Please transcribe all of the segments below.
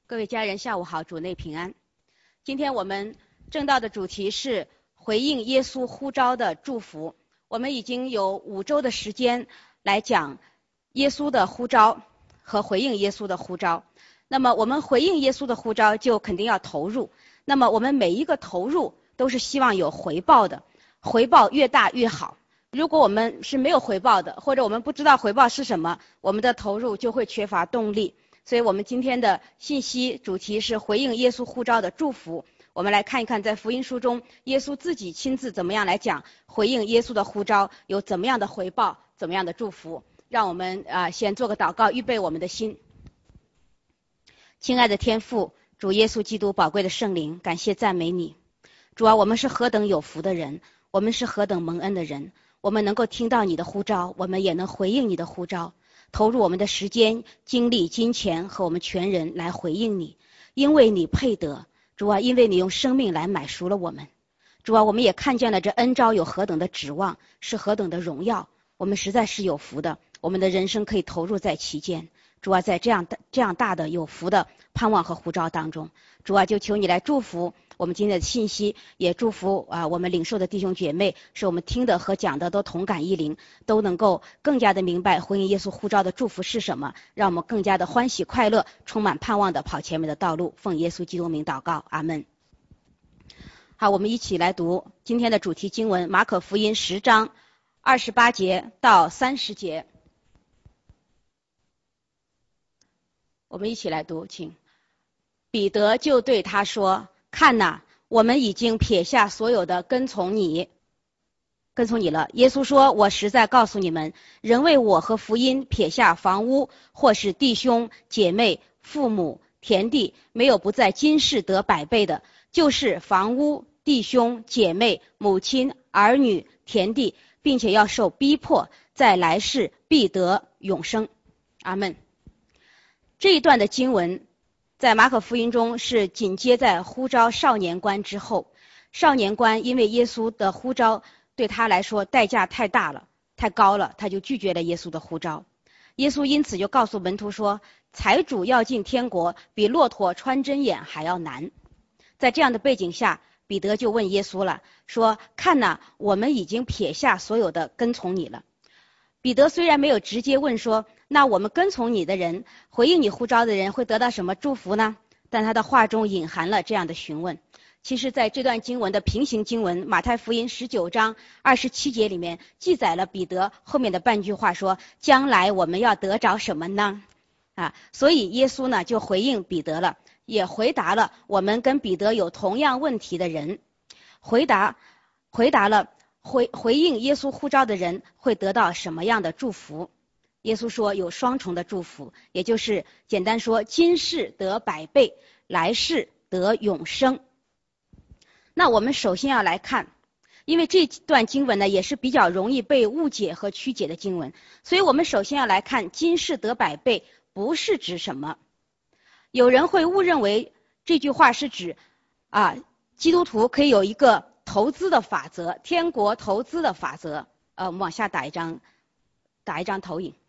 各位家人，下午好，主内平安。今天我们正道的主题是回应耶稣呼召的祝福。我们已经有5周的时间来讲耶稣的呼召和回应耶稣的呼召。那么我们回应耶稣的呼召就肯定要投入，那么我们每一个投入都是希望有回报的，回报越大越好。如果我们是没有回报的，或者我们不知道回报是什么，我们的投入就会缺乏动力。所以我们今天的信息主题是回应耶稣呼召的祝福。我们来看一看在福音书中耶稣自己亲自怎么样来讲回应耶稣的呼召，有怎么样的回报，怎么样的祝福。让我们先做个祷告，预备我们的心。亲爱的天父，主耶稣基督宝贵的圣灵，感谢赞美你。主啊，我们是何等有福的人，我们是何等蒙恩的人，我们能够听到你的呼召，我们也能回应你的呼召，投入我们的时间、精力、金钱和我们全人来回应你，因为你配得。主啊，因为你用生命来买赎了我们。主啊，我们也看见了这恩召有何等的指望，是何等的荣耀，我们实在是有福的，我们的人生可以投入在其间。主啊，在这样大的有福的盼望和呼召当中，主啊，就求你来祝福我们今天的信息，也祝福我们领受的弟兄姐妹，使我们听的和讲的都同感一灵，都能够更加的明白回应耶稣呼召的祝福是什么，让我们更加的欢喜快乐，充满盼望的跑前面的道路。奉耶稣基督名祷告，阿们。好，我们一起来读今天的主题经文，马可福音10章28节到30节。我们一起来读，请。彼得就对他说，看哪，我们已经撇下所有的跟从你了。耶稣说，我实在告诉你们，人为我和福音撇下房屋，或是弟兄姐妹、父母、田地，没有不在今世得100倍的，就是房屋、弟兄姐妹、母亲、儿女、田地，并且要受逼迫，在来世必得永生。阿们。这一段的经文在马可福音中是紧接在呼召少年官之后。少年官因为耶稣的呼召对他来说代价太大了，太高了，他就拒绝了耶稣的呼召。耶稣因此就告诉门徒说，财主要进天国比骆驼穿针眼还要难。在这样的背景下，彼得就问耶稣了，说，看哪，我们已经撇下所有的跟从你了。彼得虽然没有直接问说，那我们跟从你的人，回应你呼召的人会得到什么祝福呢？但他的话中隐含了这样的询问。其实在这段经文的平行经文马太福音19章27节里面记载了彼得后面的半句话，说，将来我们要得着什么呢？所以耶稣呢就回应彼得了，也回答了我们跟彼得有同样问题的人，回答了回应耶稣呼召的人会得到什么样的祝福。耶稣说有双重的祝福，也就是简单说，今世得100倍，来世得永生。那我们首先要来看，因为这段经文呢也是比较容易被误解和曲解的经文，所以我们首先要来看今世得100倍不是指什么。有人会误认为这句话是指基督徒可以有一个投资的法则，天国投资的法则。我们往下打一张投影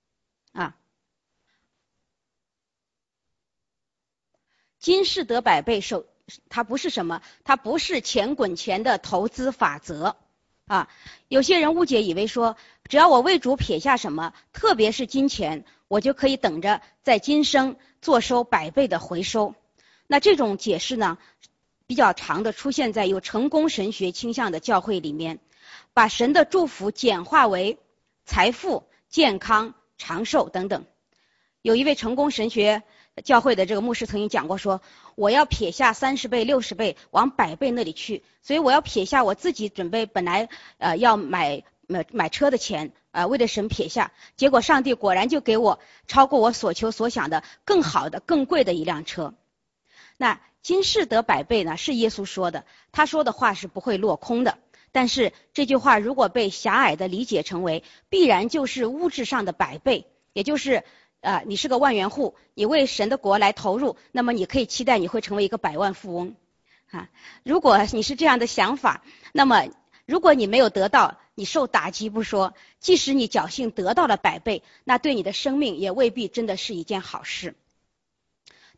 今世得100倍它不是什么，它不是钱滚钱的投资法则有些人误解以为说，只要我为主撇下什么，特别是金钱，我就可以等着在今生坐收100倍的回收。那这种解释呢比较长的出现在有成功神学倾向的教会里面，把神的祝福简化为财富、健康、长寿等等。有一位成功神学教会的这个牧师曾经讲过，说，我要撇下30倍、60倍往100倍那里去，所以我要撇下我自己准备本来要买车的钱为了神撇下，结果上帝果然就给我超过我所求所想的更好的更贵的一辆车。那今世得100倍呢是耶稣说的，他说的话是不会落空的，但是这句话如果被狭隘的理解成为必然就是物质上的100倍，也就是你是个万元户，你为神的国来投入，那么你可以期待你会成为一个100万富翁如果你是这样的想法，那么如果你没有得到，你受打击不说，即使你侥幸得到了100倍，那对你的生命也未必真的是一件好事。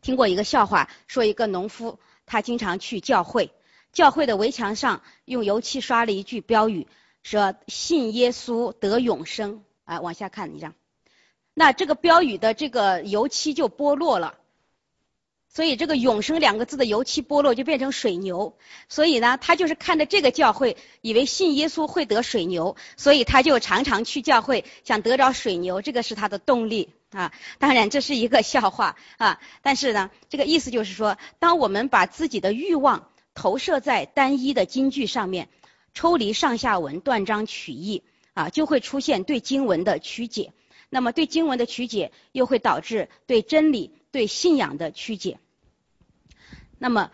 听过一个笑话，说一个农夫他经常去教会，教会的围墙上用油漆刷了一句标语，说信耶稣得永生。往下看一张，那这个标语的这个油漆就剥落了，所以这个永生两个字的油漆剥落就变成水牛，所以呢他就是看着这个教会以为信耶稣会得水牛，所以他就常常去教会想得着水牛，这个是他的动力当然这是一个笑话但是呢这个意思就是说，当我们把自己的欲望投射在单一的金句上面，抽离上下文断章取义就会出现对经文的曲解，那么对经文的曲解又会导致对真理对信仰的曲解。那么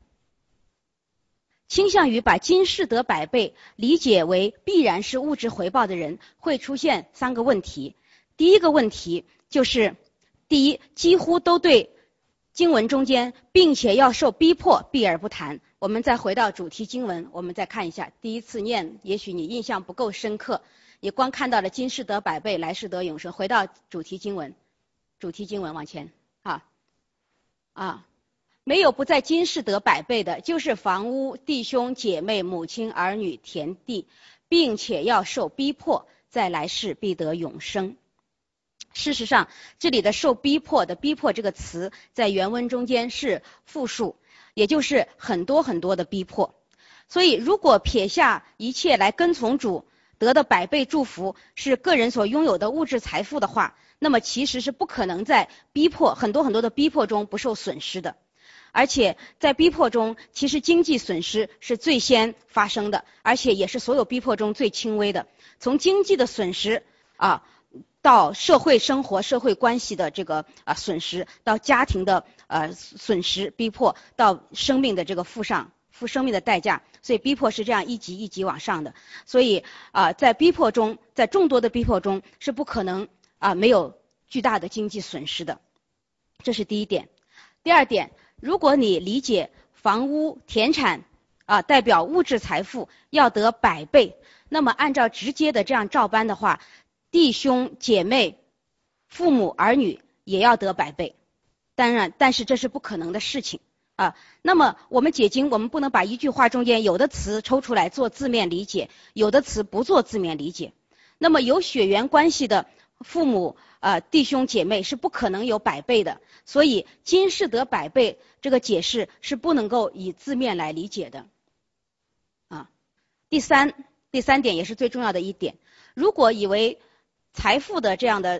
倾向于把今世得百倍理解为必然是物质回报的人，会出现3个问题。第一个问题就是，第一，几乎都对经文中间并且要受逼迫避而不谈。我们再回到主题经文，我们再看一下，第一次念也许你印象不够深刻，你光看到了今世得百倍来世得永生。回到主题经文往前没有不在今世得百倍的，就是房屋、弟兄姐妹、母亲、儿女、田地，并且要受逼迫，在来世必得永生。事实上，这里的受逼迫的逼迫这个词在原文中间是复数，也就是很多很多的逼迫。所以如果撇下一切来跟从主，得的百倍祝福是个人所拥有的物质财富的话，那么其实是不可能在逼迫很多很多的逼迫中不受损失的。而且在逼迫中，其实经济损失是最先发生的，而且也是所有逼迫中最轻微的。从经济的损失到社会生活、社会关系的这个损失，到家庭的损失、逼迫，到生命的这个付生命的代价，所以逼迫是这样一级一级往上的。所以在逼迫中，在众多的逼迫中是不可能没有巨大的经济损失的，这是第一点。第二点，如果你理解房屋、田产代表物质财富要得百倍，那么按照直接的这样照搬的话，弟兄姐妹、父母儿女也要得百倍。当然，但是这是不可能的事情那么我们解经，我们不能把一句话中间有的词抽出来做字面理解，有的词不做字面理解。那么有血缘关系的父母弟兄姐妹是不可能有百倍的，所以今世得百倍这个解释是不能够以字面来理解的第三点也是最重要的一点，如果以财富的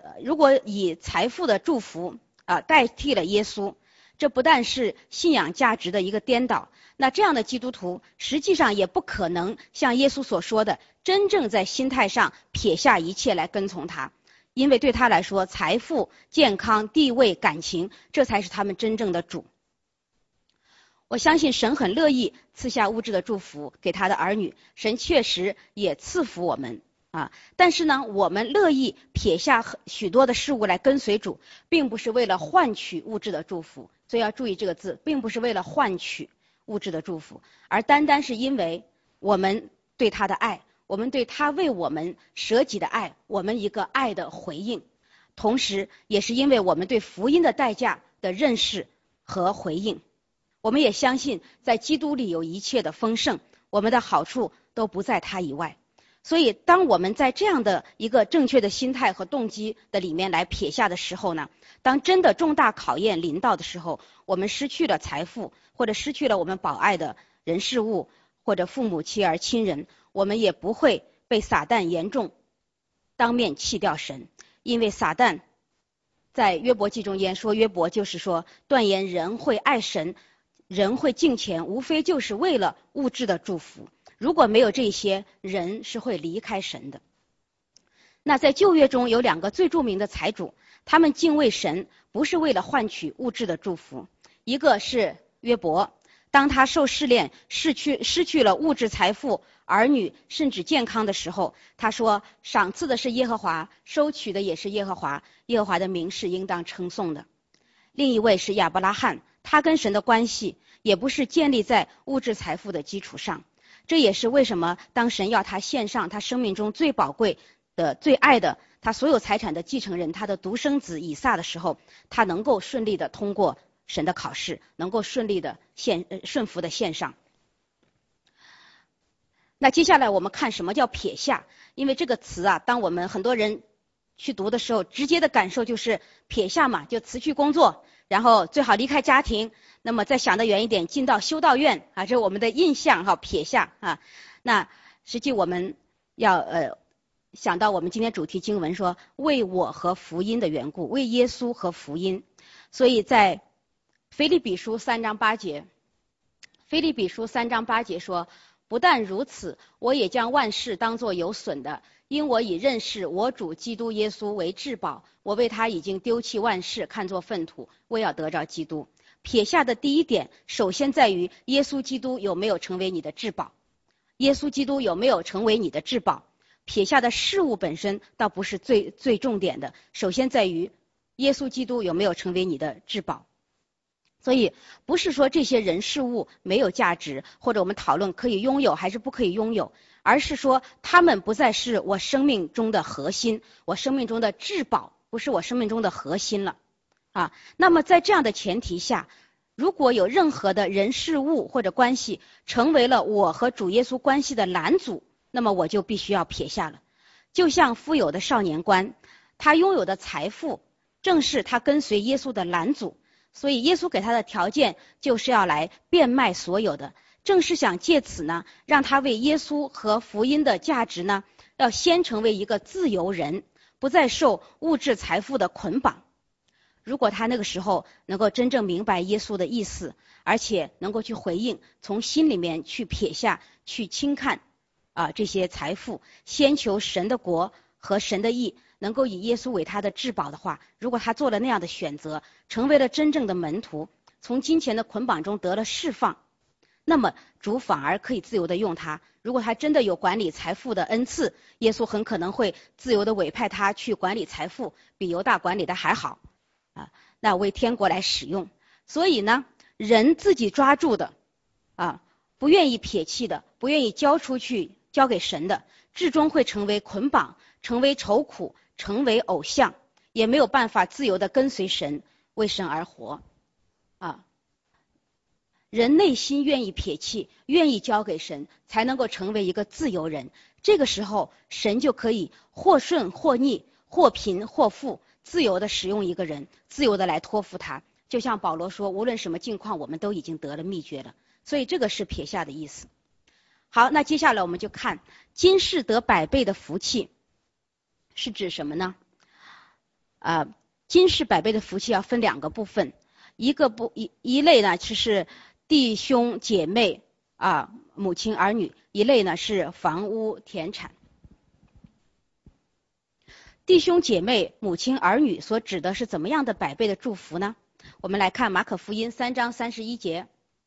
祝福代替了耶稣，这不但是信仰价值的一个颠倒，那这样的基督徒实际上也不可能像耶稣所说的真正在心态上撇下一切来跟从他，因为对他来说，财富、健康、地位、感情，这才是他们真正的主。我相信神很乐意赐下物质的祝福给他的儿女，神确实也赐福我们但是呢，我们乐意撇下许多的事物来跟随主，并不是为了换取物质的祝福，所以要注意这个字，并不是为了换取物质的祝福，而单单是因为我们对他的爱，我们对他为我们舍己的爱，我们一个爱的回应，同时也是因为我们对福音的代价的认识和回应。我们也相信在基督里有一切的丰盛，我们的好处都不在他以外。所以当我们在这样的一个正确的心态和动机的里面来撇下的时候呢，当真的重大考验临到的时候，我们失去了财富，或者失去了我们保爱的人事物，或者父母妻儿亲人，我们也不会被撒旦严重当面弃掉神。因为撒旦在约伯记中间说，约伯就是说断言人会爱神，人会敬虔，无非就是为了物质的祝福，如果没有这些，人是会离开神的。那在旧约中有2个最著名的财主，他们敬畏神不是为了换取物质的祝福。一个是约伯，当他受试炼失去了物质财富、儿女甚至健康的时候，他说赏赐的是耶和华，收取的也是耶和华，耶和华的名是应当称颂的。另一位是亚伯拉罕，他跟神的关系也不是建立在物质财富的基础上，这也是为什么当神要他献上他生命中最宝贵的、最爱的他所有财产的继承人，他的独生子以撒的时候，他能够顺利的通过神的考试，能够顺服的献上。那接下来我们看什么叫撇下，因为这个词啊，当我们很多人去读的时候，直接的感受就是撇下嘛，就辞去工作，然后最好离开家庭，那么再想得远一点，进到修道院啊，这是我们的印象哈，撇下啊。那实际我们要想到我们今天主题经文说，为我和福音的缘故，为耶稣和福音，所以在腓立比书3章8节，腓立比书3章8节说，不但如此，我也将万事当作有损的，因我已认识我主基督耶稣为至宝，我为他已经丢弃万事，看作粪土，为要得着基督。撇下的第一点，首先在于耶稣基督有没有成为你的至宝，耶稣基督有没有成为你的至宝。撇下的事物本身倒不是最重点的，首先在于耶稣基督有没有成为你的至宝。所以不是说这些人事物没有价值，或者我们讨论可以拥有还是不可以拥有，而是说他们不再是我生命中的核心，我生命中的至宝不是我生命中的核心了啊。那么在这样的前提下，如果有任何的人事物或者关系成为了我和主耶稣关系的拦阻，那么我就必须要撇下了。就像富有的少年官，他拥有的财富正是他跟随耶稣的拦阻，所以耶稣给他的条件就是要来变卖所有的，正是想借此呢，让他为耶稣和福音的价值呢，要先成为一个自由人，不再受物质财富的捆绑。如果他那个时候能够真正明白耶稣的意思，而且能够去回应，从心里面去撇下，去轻看这些财富，先求神的国和神的义，能够以耶稣为他的至宝的话，如果他做了那样的选择，成为了真正的门徒，从金钱的捆绑中得了释放，那么主反而可以自由的用他。如果他真的有管理财富的恩赐，耶稣很可能会自由的委派他去管理财富，比犹大管理的还好那为天国来使用。所以呢，人自己抓住的不愿意撇弃的，不愿意交出去交给神的，至终会成为捆绑，成为愁苦，成为偶像，也没有办法自由的跟随神，为神而活人内心愿意撇弃，愿意交给神，才能够成为一个自由人。这个时候神就可以或顺或逆，或贫或富，自由的使用一个人，自由的来托付他。就像保罗说，无论什么境况，我们都已经得了秘诀了。所以这个是撇下的意思。好，那接下来我们就看今世得百倍的福气是指什么呢？今世百倍的福气要分两个部分，一类呢就是弟兄姐妹母亲儿女，一类呢是房屋田产。弟兄姐妹母亲儿女所指的是怎么样的百倍的祝福呢？我们来看马可福音3章31节，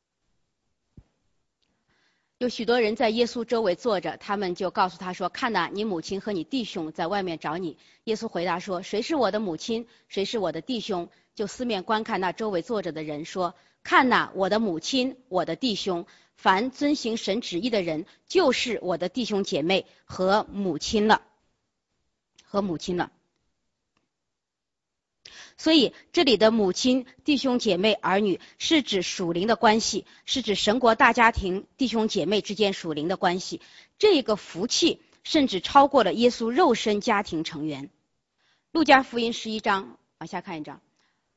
有许多人在耶稣周围坐着，他们就告诉他说，看哪，你母亲和你弟兄在外面找你。耶稣回答说，谁是我的母亲，谁是我的弟兄？就四面观看那周围坐着的人，说，看哪，我的母亲，我的弟兄，凡遵行神旨意的人，就是我的弟兄姐妹和母亲了。所以这里的母亲、弟兄姐妹、儿女是指属灵的关系，是指神国大家庭弟兄姐妹之间属灵的关系。这个福气甚至超过了耶稣肉身家庭成员。路加福音11章，往下看一章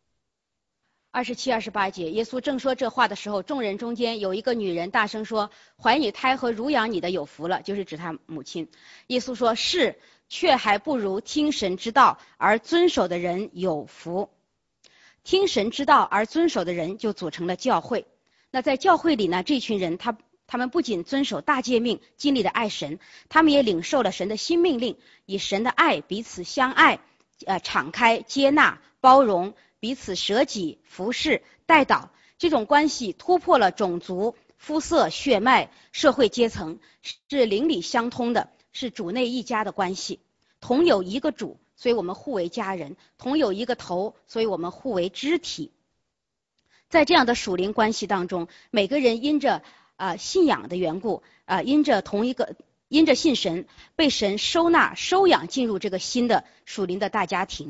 ，27、28节，耶稣正说这话的时候，众人中间有一个女人大声说，怀你胎和乳养你的有福了，就是指他母亲。耶稣说，是，却还不如听神之道而遵守的人有福。听神之道而遵守的人就组成了教会。那在教会里呢，这群人他们不仅遵守大诫命，尽力的爱神，他们也领受了神的新命令，以神的爱彼此相爱，敞开接纳包容，彼此舍己服侍代祷。这种关系突破了种族、肤色、血脉、社会阶层，是邻里相通的，是主内一家的关系。同有一个主，所以我们互为家人；同有一个头，所以我们互为肢体。在这样的属灵关系当中，每个人因着信仰的缘故因着信神，被神收纳收养进入这个新的属灵的大家庭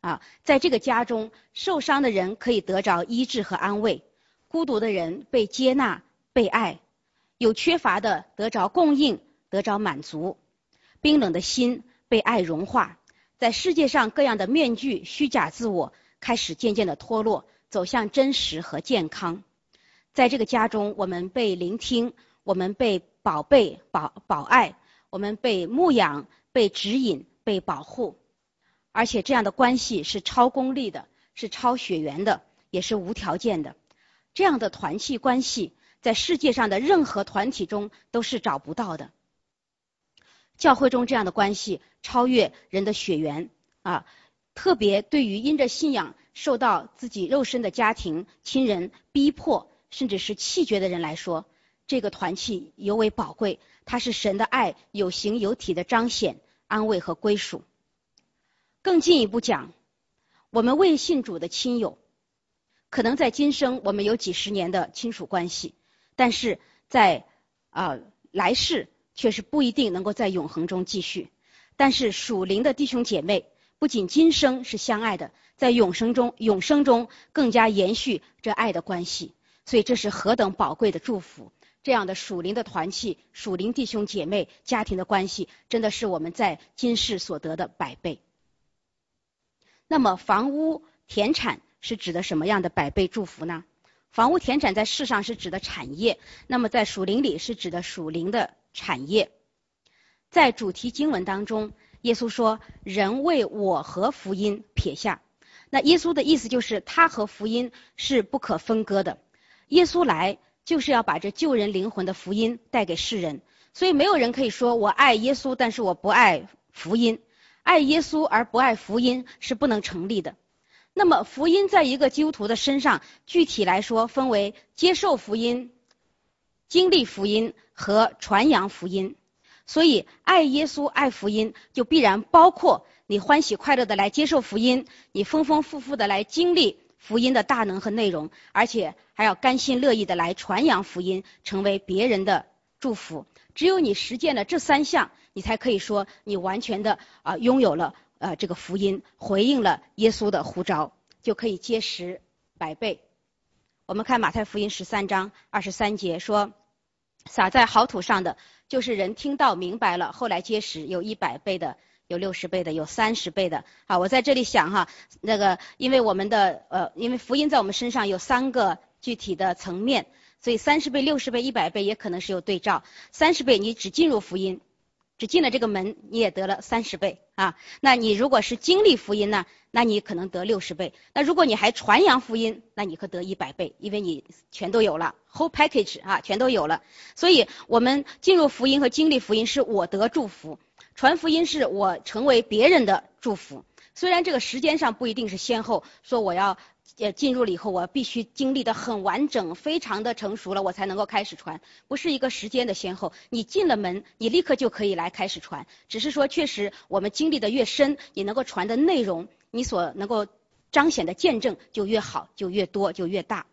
在这个家中，受伤的人可以得着医治和安慰，孤独的人被接纳、被爱，有缺乏的得着供应、得着满足，冰冷的心被爱融化。在世界上各样的面具、虚假自我开始渐渐的脱落，走向真实和健康。在这个家中，我们被聆听，我们被宝贝、保爱，我们被牧养、被指引、被保护。而且这样的关系是超功利的，是超血缘的，也是无条件的。这样的团契关系在世界上的任何团体中都是找不到的。教会中这样的关系超越人的血缘特别对于因着信仰受到自己肉身的家庭、亲人逼迫甚至是弃绝的人来说，这个团契尤为宝贵，它是神的爱有形有体的彰显、安慰和归属。更进一步讲，我们未信主的亲友，可能在今生我们有几十年的亲属关系，但是在来世却是不一定能够在永恒中继续。但是属灵的弟兄姐妹，不仅今生是相爱的，在永生中更加延续这爱的关系。所以这是何等宝贵的祝福！这样的属灵的团契、属灵弟兄姐妹家庭的关系，真的是我们在今世所得的百倍。那么房屋田产是指的什么样的百倍祝福呢？房屋田产在世上是指的产业，那么在属灵里是指的属灵的产业。在主题经文当中，耶稣说人为我和福音撇下，那耶稣的意思就是他和福音是不可分割的。耶稣来就是要把这救人灵魂的福音带给世人，所以没有人可以说我爱耶稣，但是我不爱福音。爱耶稣而不爱福音是不能成立的。那么福音在一个基督徒的身上，具体来说分为接受福音、经历福音和传扬福音。所以爱耶稣、爱福音就必然包括你欢喜快乐的来接受福音，你丰丰富富的来经历福音的大能和内容，而且还要甘心乐意的来传扬福音，成为别人的祝福。只有你实践了这三项，你才可以说你完全的拥有了这个福音，回应了耶稣的呼召，就可以结实百倍。我们看马太福音13章23节说，撒在好土上的就是人听到明白了，后来结实，有100倍的，有60倍的，有30倍的。我在这里想因为我们的因为福音在我们身上有3个具体的层面，所以30倍、60倍、100倍也可能是有对照。30倍你只进入福音，只进了这个门，你也得了30倍那你如果是经历福音呢，那你可能得60倍。那如果你还传扬福音，那你可得100倍，因为你全都有了 whole package 全都有了。所以我们进入福音和经历福音是我得祝福，传福音是我成为别人的祝福。虽然这个时间上不一定是先后，说我要进入了以后，我必须经历的很完整，非常的成熟了，我才能够开始传，不是一个时间的先后。你进了门，你立刻就可以来开始传，只是说确实我们经历的越深，你能够传的内容，你所能够彰显的见证就越好，就越多，就越大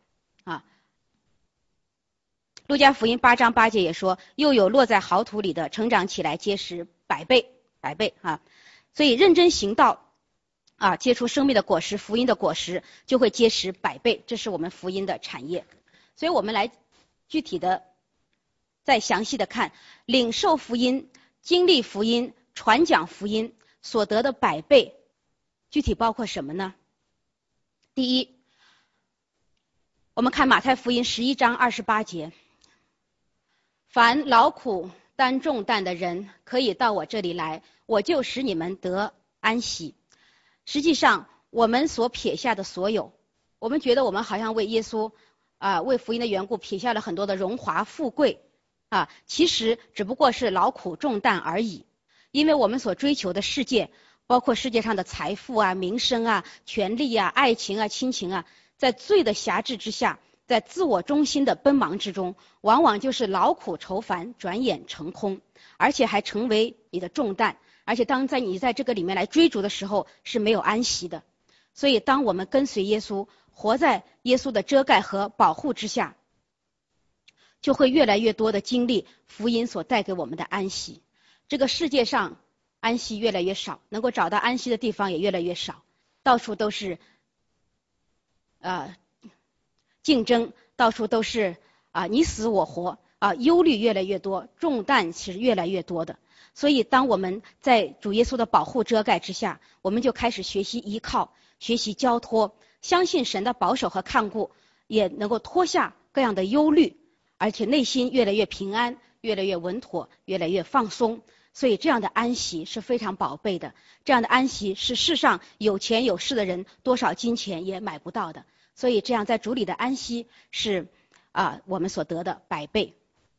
路加福音8章8节也说，又有落在好土里的，成长起来结实100倍所以认真行道结出生命的果实，福音的果实就会结实100倍，这是我们福音的产业。所以我们来具体的再详细的看领受福音、经历福音、传讲福音所得的100倍，具体包括什么呢？第一，我们看马太福音11章28节，凡劳苦担重担的人可以到我这里来，我就使你们得安息。实际上我们所撇下的所有，我们觉得我们好像为耶稣为福音的缘故撇下了很多的荣华富贵其实只不过是劳苦重担而已。因为我们所追求的世界，包括世界上的财富名声权力爱情亲情在罪的辖制之下，在自我中心的奔忙之中，往往就是劳苦愁烦，转眼成空，而且还成为你的重担。而且当你在这个里面来追逐的时候，是没有安息的。所以当我们跟随耶稣，活在耶稣的遮盖和保护之下，就会越来越多的经历福音所带给我们的安息。这个世界上安息越来越少，能够找到安息的地方也越来越少。 到处都是竞争，到处都是你死我活忧虑越来越多，重担是越来越多的。所以当我们在主耶稣的保护遮盖之下，我们就开始学习依靠，学习交托，相信神的保守和看顾，也能够脱下各样的忧虑，而且内心越来越平安，越来越稳妥，越来越放松。所以这样的安息是非常宝贝的，这样的安息是世上有钱有势的人多少金钱也买不到的。所以这样在主里的安息是我们所得的百倍。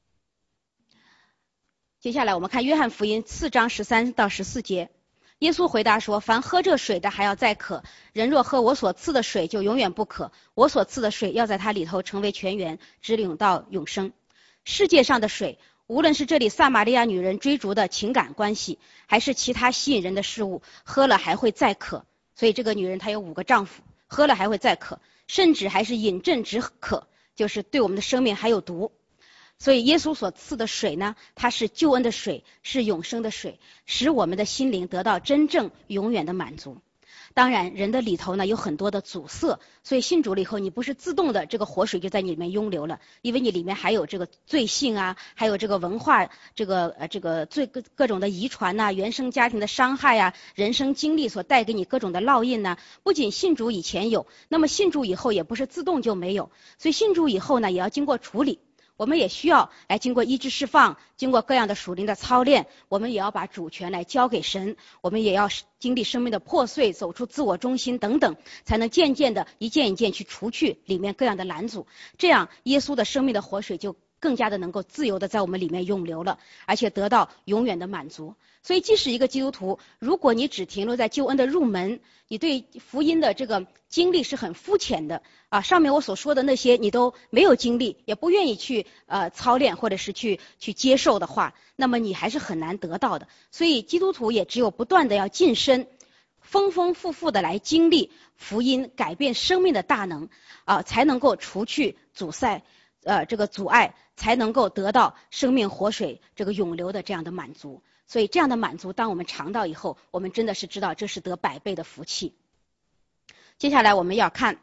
接下来我们看约翰福音4章13到14节，耶稣回答说，凡喝这水的还要再渴，人若喝我所赐的水就永远不渴，我所赐的水要在他里头成为泉源，直涌到永生。世界上的水，无论是这里撒玛利亚女人追逐的情感关系，还是其他吸引人的事物，喝了还会再渴。所以这个女人她有5个丈夫，喝了还会再渴，甚至还是饮鸩止渴，就是对我们的生命还有毒。所以耶稣所赐的水呢，它是救恩的水，是永生的水，使我们的心灵得到真正永远的满足。当然人的里头呢有很多的阻塞，所以信主了以后，你不是自动的这个活水就在你里面涌流了，因为你里面还有这个罪性还有这个文化，这个罪各种的遗传原生家庭的伤害人生经历所带给你各种的烙印不仅信主以前有，那么信主以后也不是自动就没有，所以信主以后呢也要经过处理。我们也需要来经过医治释放，经过各样的属灵的操练，我们也要把主权来交给神，我们也要经历生命的破碎，走出自我中心等等，才能渐渐的一件一件去除去里面各样的拦阻，这样耶稣的生命的活水就更加的能够自由的在我们里面涌流了，而且得到永远的满足。所以即使一个基督徒，如果你只停留在救恩的入门，你对福音的这个经历是很肤浅的上面我所说的那些你都没有经历，也不愿意去操练或者是去接受的话，那么你还是很难得到的。所以基督徒也只有不断的要晋升，丰丰富富的来经历福音改变生命的大能才能够除去阻塞这个阻碍，才能够得到生命活水这个涌流的这样的满足。所以这样的满足当我们尝到以后，我们真的是知道这是得百倍的福气。接下来我们要看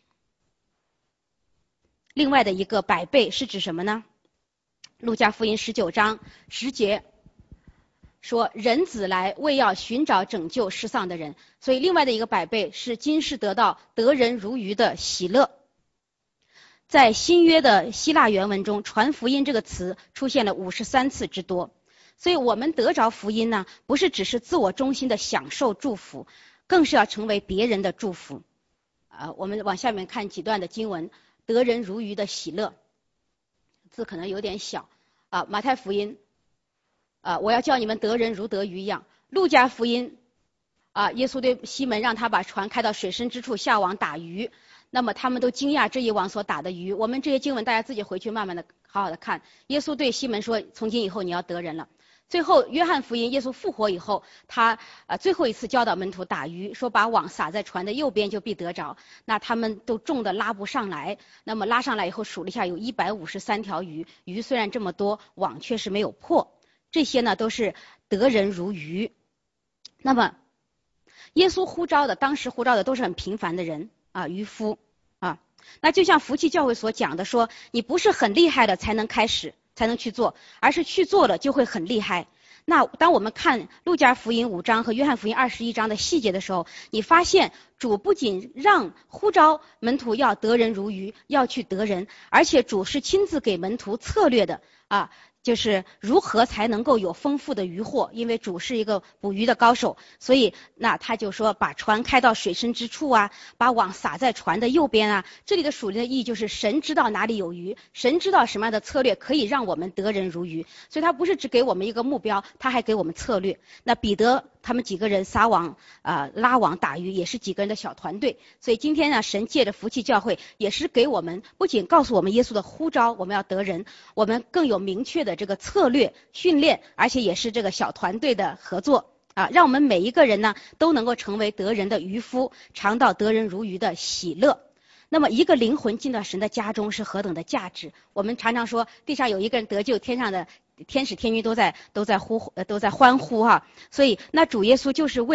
另外的一个百倍是指什么呢？路加福音19章10节说，人子来为要寻找拯救失丧的人。所以另外的一个百倍是今世得到得人如鱼的喜乐。在新约的希腊原文中，传福音这个词出现了53次之多。所以我们得着福音呢，不是只是自我中心的享受祝福，更是要成为别人的祝福我们往下面看几段的经文，得人如鱼的喜乐，字可能有点小马太福音我要叫你们得人如得鱼一样。路加福音耶稣对西门让他把船开到水深之处下网打鱼，那么他们都惊讶这一网所打的鱼。我们这些经文大家自己回去慢慢的好好的看。耶稣对西门说，从今以后你要得人了。最后约翰福音耶稣复活以后，他最后一次教导门徒打鱼，说把网撒在船的右边就必得着。那他们都重的拉不上来，那么拉上来以后数了一下，有153条鱼，鱼虽然这么多，网却是没有破。这些呢都是得人如鱼。那么耶稣当时呼召的都是很平凡的人渔夫那就像福气教会所讲的说，你不是很厉害的才能开始才能去做，而是去做了就会很厉害。那当我们看路加福音5章和约翰福音21章的细节的时候，你发现主不仅让呼召门徒要得人如鱼，要去得人，而且主是亲自给门徒策略的就是如何才能够有丰富的渔获，因为主是一个捕鱼的高手，所以那他就说把船开到水深之处把网撒在船的右边这里的属灵的意义就是神知道哪里有鱼，神知道什么样的策略可以让我们得人如鱼，所以他不是只给我们一个目标，他还给我们策略。那彼得他们几个人撒网拉网打鱼，也是几个人的小团队。所以今天呢，神借着福气教会也是给我们不仅告诉我们耶稣的呼召，我们要得人，我们更有明确的这个策略训练，而且也是这个小团队的合作让我们每一个人呢都能够成为得人的渔夫，尝到得人如鱼的喜乐。那么一个灵魂进到神的家中是何等的价值。我们常常说地上有一个人得救，天上的天使天军都在欢呼所以那主耶稣就是为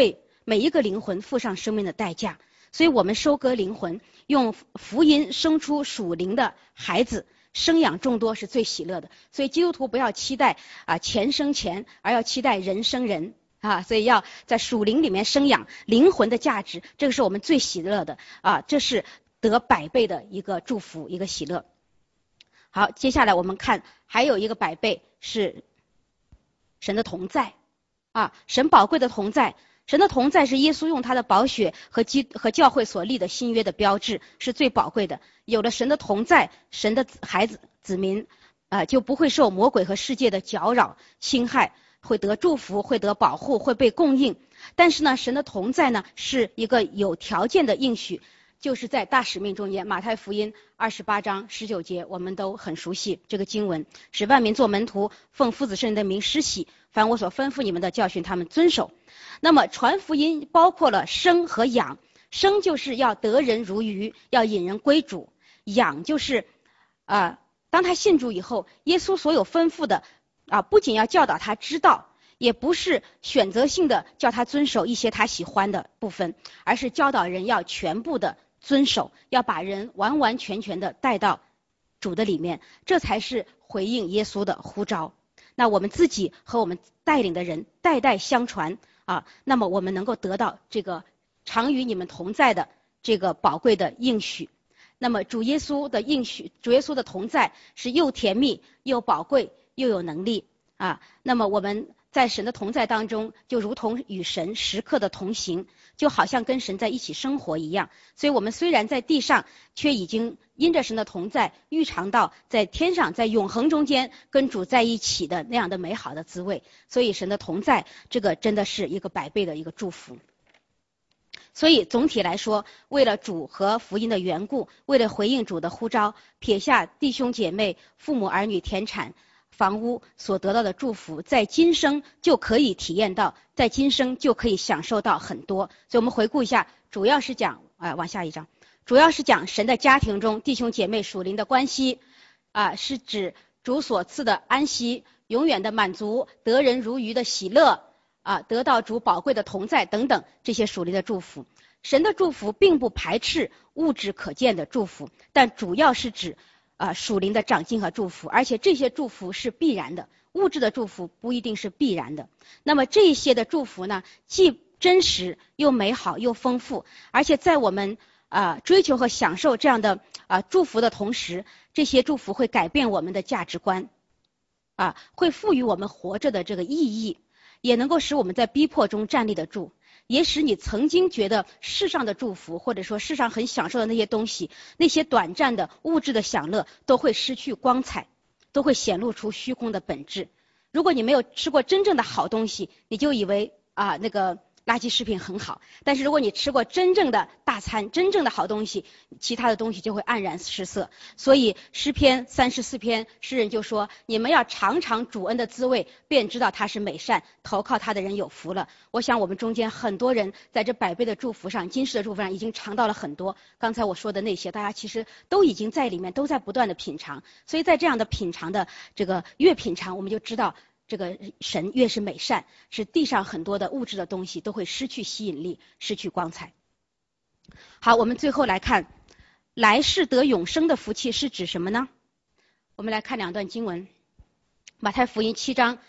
每一个灵魂付上生命的代价。所以我们收割灵魂，用福音生出属灵的孩子，生养众多是最喜乐的。所以基督徒不要期待钱生钱，而要期待人生人所以要在属灵里面生养灵魂的价值，这个是我们最喜乐的这是得100倍的一个祝福，一个喜乐。好，接下来我们看还有一个100倍是神的同在神宝贵的同在。神的同在是耶稣用他的宝血和教会所立的新约的标志，是最宝贵的。有了神的同在，神的孩子子民就不会受魔鬼和世界的搅扰侵害，会得祝福，会得保护，会被供应。但是呢，神的同在呢是一个有条件的应许，就是在大使命中间，马太福音28章19节，我们都很熟悉这个经文，使万民做门徒，奉父子圣灵的名施洗，凡我所吩咐你们的，教训他们遵守。那么传福音包括了生和养，生就是要得人如鱼，要引人归主；养就是当他信主以后，耶稣所有吩咐的不仅要教导他知道，也不是选择性的叫他遵守一些他喜欢的部分，而是教导人要全部的遵守，要把人完完全全的带到主的里面，这才是回应耶稣的呼召。那我们自己和我们带领的人代代相传那么我们能够得到这个常与你们同在的这个宝贵的应许。那么主耶稣的应许，主耶稣的同在是又甜蜜又宝贵又有能力那么我们在神的同在当中，就如同与神时刻的同行，就好像跟神在一起生活一样。所以我们虽然在地上，却已经因着神的同在，预尝到在天上，在永恒中间跟主在一起的那样的美好的滋味。所以神的同在，这个真的是一个100倍的一个祝福。所以总体来说，为了主和福音的缘故，为了回应主的呼召，撇下弟兄姐妹、父母儿女、田产房屋所得到的祝福，在今生就可以体验到，在今生就可以享受到很多。所以我们回顾一下，主要是讲往下一章，主要是讲神的家庭中弟兄姐妹属灵的关系是指主所赐的安息、永远的满足、得人如鱼的喜乐得到主宝贵的同在等等这些属灵的祝福。神的祝福并不排斥物质可见的祝福，但主要是指属灵的长进和祝福，而且这些祝福是必然的，物质的祝福不一定是必然的。那么这些的祝福呢，既真实又美好又丰富，而且在我们追求和享受这样的祝福的同时，这些祝福会改变我们的价值观会赋予我们活着的这个意义，也能够使我们在逼迫中站立得住，也使你曾经觉得世上的祝福，或者说世上很享受的那些东西，那些短暂的物质的享乐都会失去光彩，都会显露出虚空的本质。如果你没有吃过真正的好东西，你就以为那个垃圾食品很好，但是如果你吃过真正的大餐，真正的好东西，其他的东西就会黯然失色。所以诗篇34篇诗人就说，你们要尝尝主恩的滋味，便知道他是美善，投靠他的人有福了。我想我们中间很多人在这100倍的祝福上，今世的祝福上已经尝到了很多，刚才我说的那些大家其实都已经在里面，都在不断的品尝。所以在这样的品尝的这个越品尝，我们就知道这个神越是美善，是地上很多的物质的东西都会失去吸引力，失去光彩。好，我们最后来看来世得永生的福气是指什么呢？我们来看2段经文，马太福音7章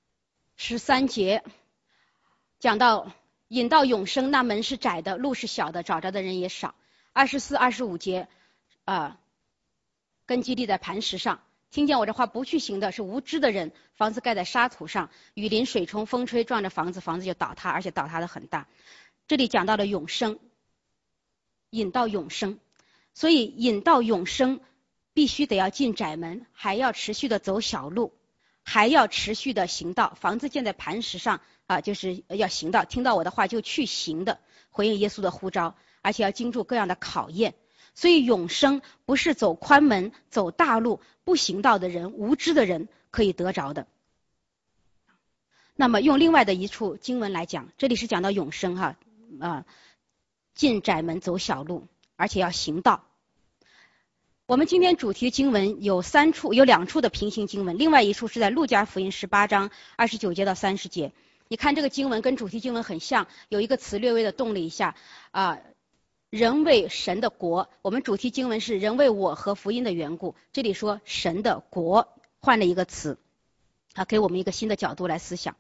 13节讲到引到永生，那门是窄的，路是小的，找着的人也少。24、25节根基立在磐石上，听见我这话不去行的是无知的人，房子盖在沙土上，雨淋水冲风吹撞着房子，房子就倒塌，而且倒塌的很大。这里讲到了永生，引到永生，所以引到永生必须得要进窄门，还要持续的走小路，还要持续的行道。房子建在磐石上就是要行道，听到我的话就去行的，回应耶稣的呼召，而且要经住各样的考验。所以永生不是走宽门走大路不行道的人，无知的人可以得着的。那么用另外的一处经文来讲，这里是讲到永生进窄门走小路，而且要行道。我们今天主题经文有2处的平行经文，另外一处是在路加福音18章29节到30节， 你看这个经文跟主题经文很像，有一个词略微的动了一下人为神的国，我们主题经文是人为我和福音的缘故，这里说神的国，换了一个词给我们一个新的角度来思想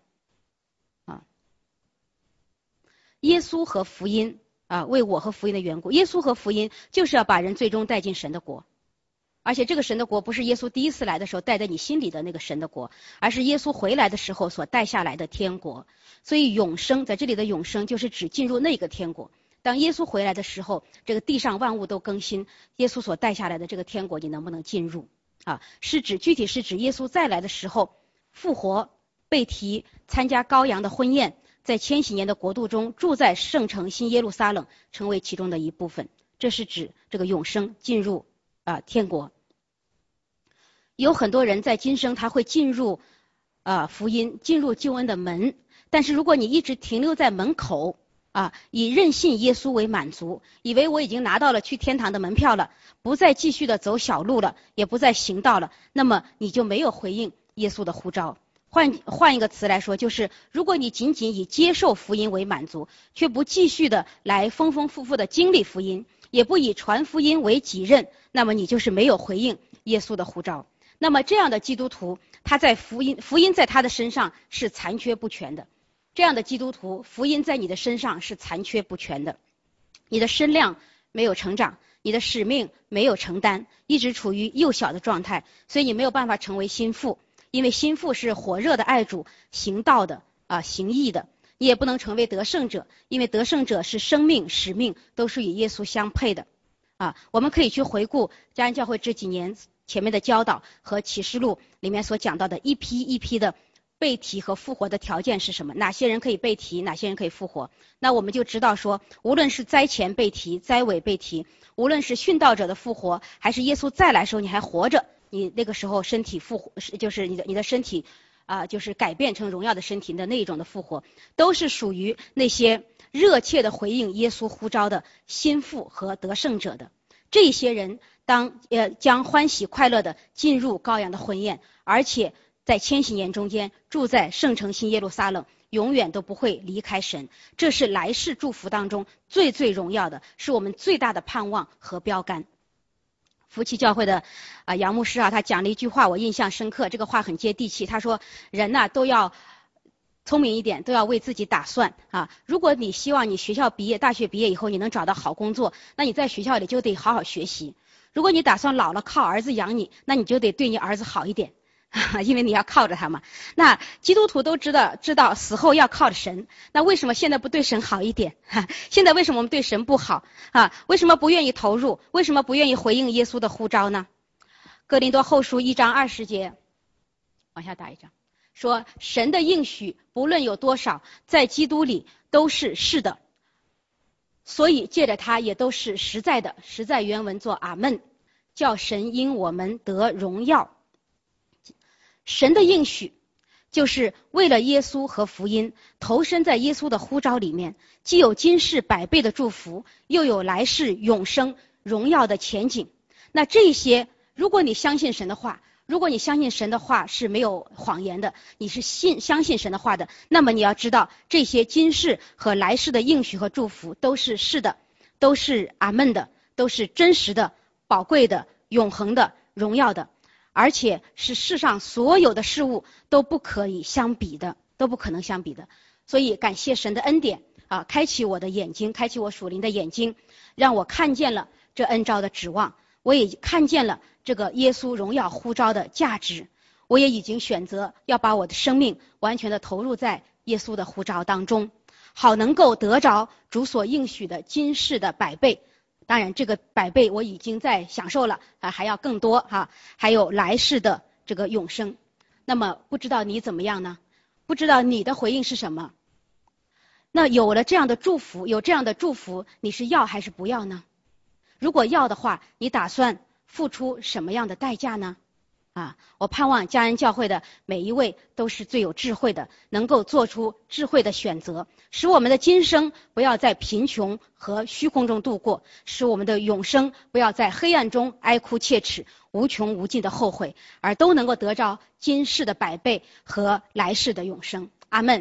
耶稣和福音为我和福音的缘故，耶稣和福音就是要把人最终带进神的国，而且这个神的国不是耶稣第一次来的时候带在你心里的那个神的国，而是耶稣回来的时候所带下来的天国。所以永生在这里的永生就是指进入那个天国，当耶稣回来的时候，这个地上万物都更新，耶稣所带下来的这个天国你能不能进入具体是指耶稣再来的时候复活被提参加羔羊的婚宴，在千禧年的国度中住在圣城新耶路撒冷，成为其中的一部分，这是指这个永生进入天国。有很多人在今生他会进入福音，进入救恩的门，但是如果你一直停留在门口以认信耶稣为满足，以为我已经拿到了去天堂的门票了，不再继续的走小路了，也不再行道了，那么你就没有回应耶稣的呼召。换一个词来说，就是如果你仅仅以接受福音为满足，却不继续的来丰丰富富的经历福音，也不以传福音为己任，那么你就是没有回应耶稣的呼召。那么这样的基督徒，他在福音在他的身上是残缺不全的，这样的基督徒福音在你的身上是残缺不全的，你的身量没有成长，你的使命没有承担，一直处于幼小的状态，所以你没有办法成为心腹，因为心腹是火热的爱主，行道的行义的。你也不能成为得胜者，因为得胜者是生命使命都是与耶稣相配的我们可以去回顾嘉安教会这几年前面的教导和启示录里面所讲到的一批一批的被提和复活的条件是什么，哪些人可以被提，哪些人可以复活。那我们就知道说，无论是灾前被提，灾尾被提，无论是殉道者的复活，还是耶稣再来时候你还活着，你那个时候身体复活，就是你的身体就是改变成荣耀的身体的那一种的复活，都是属于那些热切的回应耶稣呼召的心腹和得胜者的。这些人将欢喜快乐的进入羔羊的婚宴，而且在千禧年中间住在圣城新耶路撒冷，永远都不会离开神。这是来世祝福当中最最荣耀的，是我们最大的盼望和标杆。福气教会的杨牧师他讲了一句话我印象深刻，这个话很接地气。他说人都要聪明一点，都要为自己打算如果你希望你学校毕业，大学毕业以后你能找到好工作，那你在学校里就得好好学习。如果你打算老了靠儿子养你，那你就得对你儿子好一点因为你要靠着他嘛。那基督徒都知道死后要靠着神，那为什么现在不对神好一点现在为什么我们对神不好为什么不愿意投入，为什么不愿意回应耶稣的呼召呢？哥林多后书1章20节，往下打一张，说神的应许不论有多少，在基督里都是是的，所以借着他也都是实在的。实在原文做阿们，叫神因我们得荣耀。神的应许就是为了耶稣和福音，投身在耶稣的呼召里面，既有今世100倍的祝福，又有来世永生荣耀的前景。那这些如果你相信神的话，如果你相信神的话是没有谎言的，你是相信神的话的，那么你要知道这些今世和来世的应许和祝福都是是的，都是阿们的，都是真实的、宝贵的、永恒的、荣耀的，而且是世上所有的事物都不可以相比的，都不可能相比的。所以感谢神的恩典开启我的眼睛，开启我属灵的眼睛，让我看见了这恩召的指望，我也看见了这个耶稣荣耀呼召的价值，我也已经选择要把我的生命完全的投入在耶稣的呼召当中，好能够得着主所应许的今世的100倍。当然这个100倍我已经在享受了还要更多还有来世的这个永生。那么不知道你怎么样呢？不知道你的回应是什么？那有了这样的祝福，有这样的祝福，你是要还是不要呢？如果要的话，你打算付出什么样的代价呢？我盼望嘉恩教会的每一位都是最有智慧的，能够做出智慧的选择，使我们的今生不要在贫穷和虚空中度过，使我们的永生不要在黑暗中哀哭切齿，无穷无尽的后悔，而都能够得着今世的100倍和来世的永生。阿们。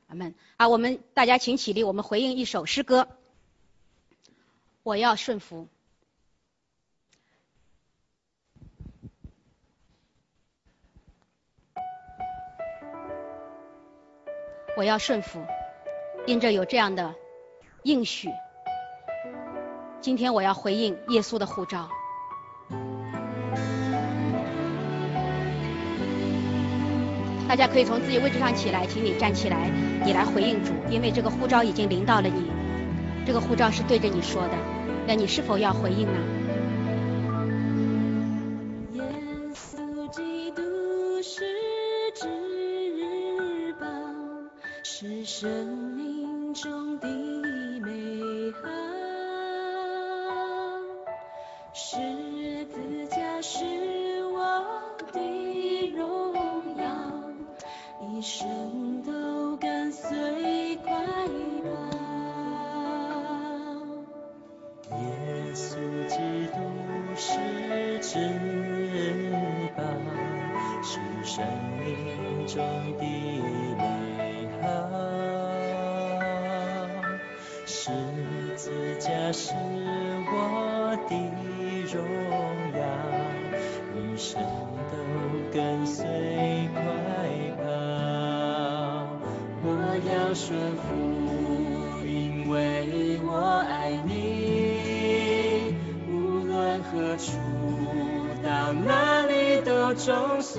阿们。好，我们大家请起立，我们回应一首诗歌。我要顺服。我要顺服，因着有这样的应许，今天我要回应耶稣的呼召。大家可以从自己位置上起来，请你站起来，你来回应主，因为这个呼召已经临到了你，这个呼召是对着你说的，那你是否要回应呢？ 耶稣基督是至宝，是生命中的美好，十字架是我的荣耀，一生都跟随快跑。 耶稣基督是至宝，是生命中的美好，十字架是我的荣耀，一生都跟随快跑。我要顺服，因为我爱你，无论何处到哪里都忠心，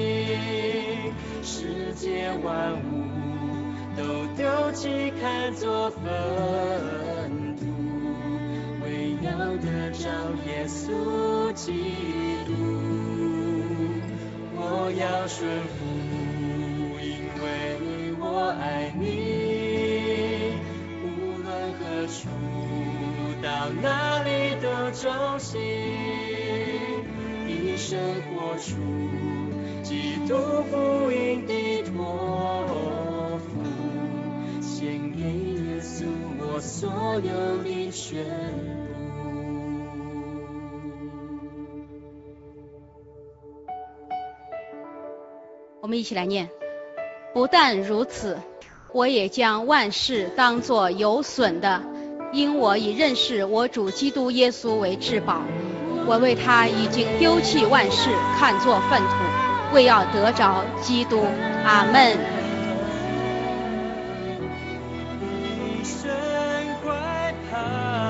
世界万物都丢弃看作粪土，为要得着耶稣基督。我要顺服，因为我爱你，无论何处到哪里都忠心，一生活出基督福音的托付，献给耶稣我所有的全部。 我们一起来念。不但如此，我也将万事当作有损的，因我已认识我主基督耶稣为至宝。我为他已经丢弃万事，看作粪土，为要得着基督。阿们。 一生快跑，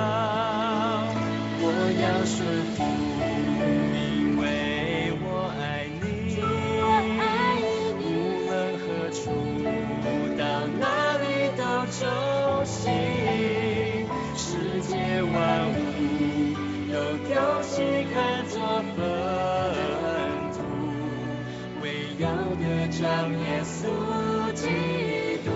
我要顺服，因为我爱你，无论何处到哪里都忠心，世界万物都丢弃看作粪土，为要得着耶稣基督。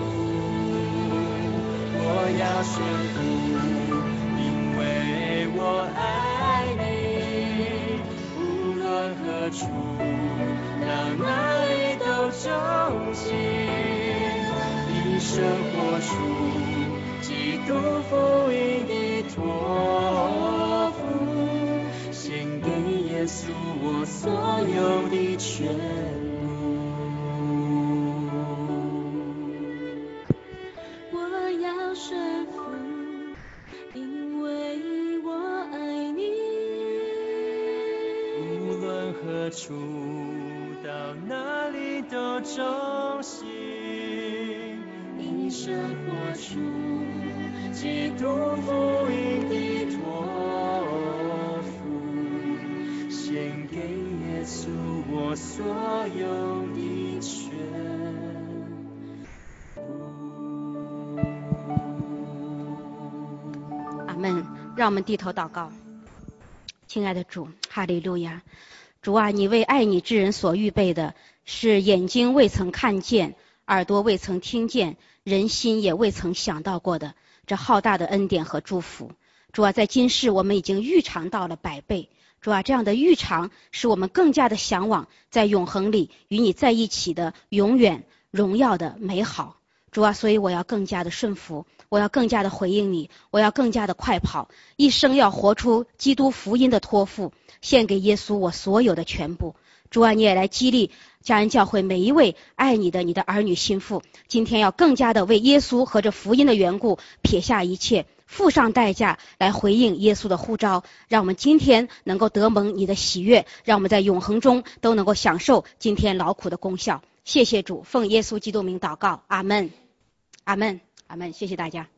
我要顺服，因为我爱你，无论何处到哪里都忠心，一生活出基督福音的托付，献给耶稣我所有的全部。 我要顺服，因为我爱你， 无论何处到哪里都忠心，一生活出基督福音的托付，献给耶稣我所有的全部。 阿们。让我们低头祷告。亲爱的主，哈利路亚。主啊，你为爱你之人所预备的是眼睛未曾看见，耳朵未曾听见，人心也未曾想到过的这浩大的恩典和祝福。主啊，在今世我们已经预尝到了100倍。主啊，这样的预尝使我们更加的向往在永恒里与你在一起的永远荣耀的美好。主啊，所以我要更加的顺服， 我要更加的回应你，我要更加的快跑，一生要活出基督福音的托付，献给耶稣我所有的全部。主啊，你也来激励家人教会每一位爱你的儿女心腹，今天要更加的为耶稣和这福音的缘故撇下一切，付上代价来回应耶稣的呼召，让我们今天能够得蒙你的喜悦，让我们在永恒中都能够享受今天劳苦的功效。谢谢主，奉耶稣基督名祷告，阿们，阿们，阿们，谢谢大家。